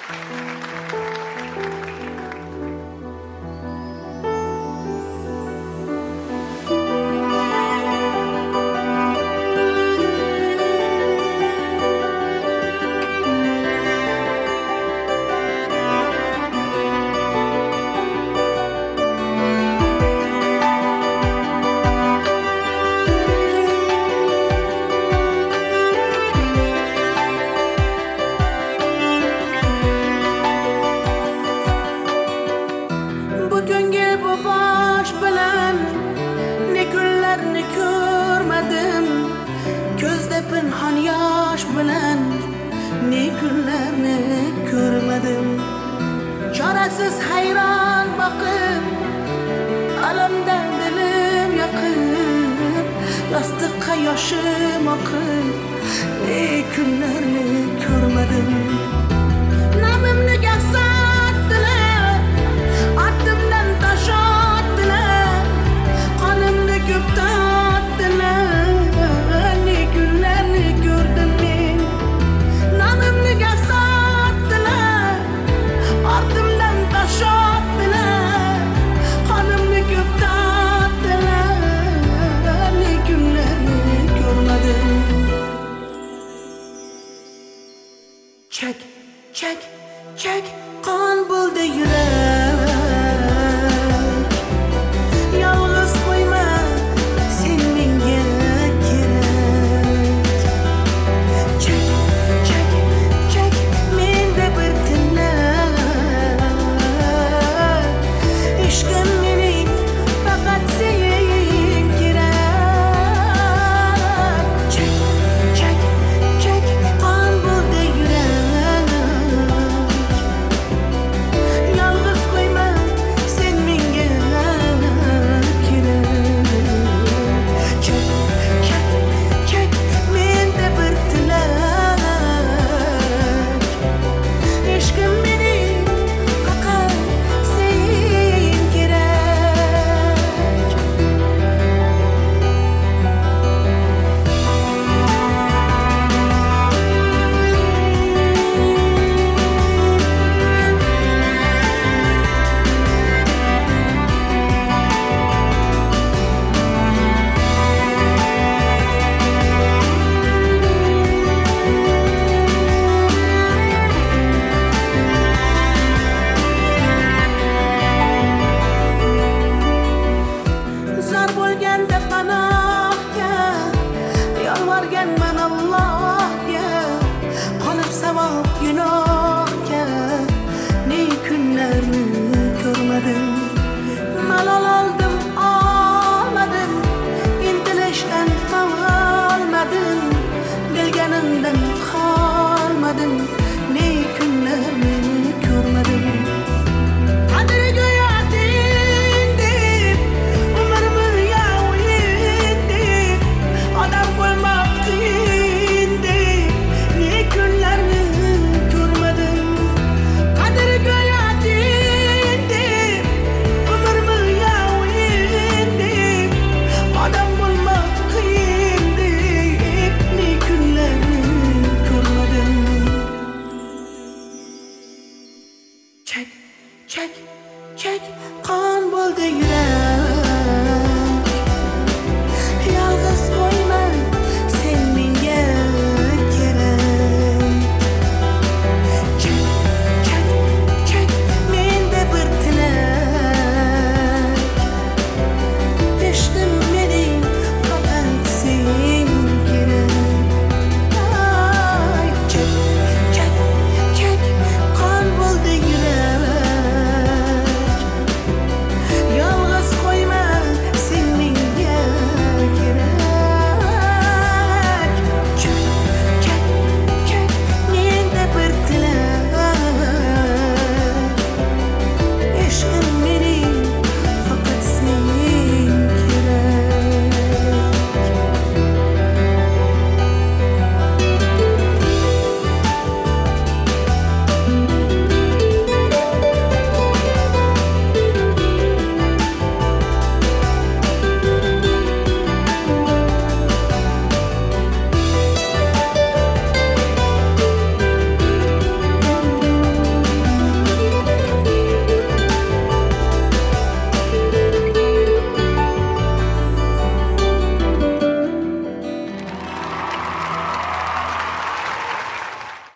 Pinhon yosh bilan ne kunlarni ko'rmadim. Chorasiz hayron boqib, alamdan dilim yoqib, yostiqqa yoshim oqib, ne kunlarni ko'rmadim. Namimni gasatdilar, ortimdan tosh otdilar, qonimni ko'p tortdilar. Çek, çek, çek, kan buldu yürek. Yalnız koyma, sen menga kerak. Çek, çek, çek, mende bir tillak. İşkim mening faqat sen kerak. Çek, çek, çek, kan buldu yürek. Yalnız koyma, sen menga kerak. Çek, çek, çek, mende bir tilak. İşkim mening faqat sen kerak. Zor bo'lganda panohga yolvorganman Allohga, qolib savob gunohga, ne kunlarni ko'rmadim. Malol oldim, olmadim, intilishdan qolmadim, bilganimdan qolmadim, ne kunlarni ko'rmadim. Qadriga yoting deb, umrimi yo'yin deb, odam bo'lmoq qiyin deb, ne kunlarni ko'rmadim. Qadriga yoting deb, umrimi yo'yin deb, odam bo'lmoq qiyin deb, ne kunlarni ko'rmadim. Çek, çek, çek, kan buldu yürek.